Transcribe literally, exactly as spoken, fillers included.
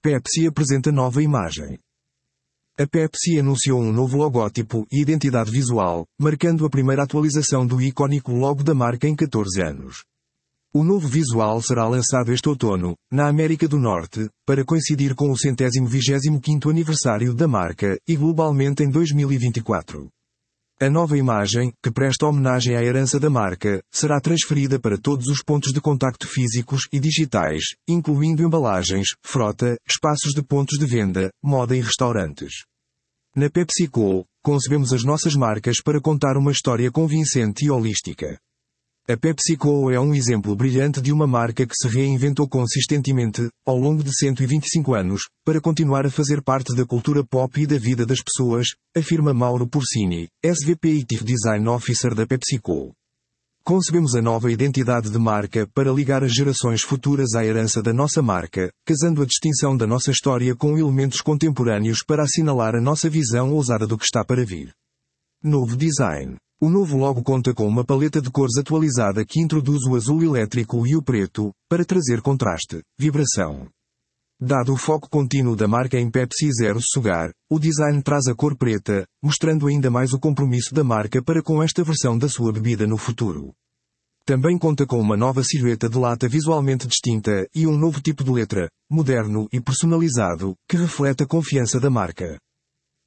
Pepsi apresenta nova imagem. A Pepsi anunciou um novo logótipo e identidade visual, marcando a primeira atualização do icónico logo da marca em catorze anos. O novo visual será lançado este outono, na América do Norte, para coincidir com o centésimo vigésimo quinto aniversário da marca, e globalmente em dois mil e vinte e quatro. A nova imagem, que presta homenagem à herança da marca, será transferida para todos os pontos de contacto físicos e digitais, incluindo embalagens, frota, espaços de pontos de venda, moda e restaurantes. Na PepsiCo, concebemos as nossas marcas para contar uma história convincente e holística. A PepsiCo é um exemplo brilhante de uma marca que se reinventou consistentemente, ao longo de cento e vinte e cinco anos, para continuar a fazer parte da cultura pop e da vida das pessoas, afirma Mauro Porcini, S V P e Chief Design Officer da PepsiCo. Concebemos a nova identidade de marca para ligar as gerações futuras à herança da nossa marca, casando a distinção da nossa história com elementos contemporâneos para assinalar a nossa visão ousada do que está para vir. Novo design. O novo logo conta com uma paleta de cores atualizada que introduz o azul elétrico e o preto, para trazer contraste, vibração. Dado o foco contínuo da marca em Pepsi Zero Sugar, o design traz a cor preta, mostrando ainda mais o compromisso da marca para com esta versão da sua bebida no futuro. Também conta com uma nova silhueta de lata visualmente distinta e um novo tipo de letra, moderno e personalizado, que reflete a confiança da marca.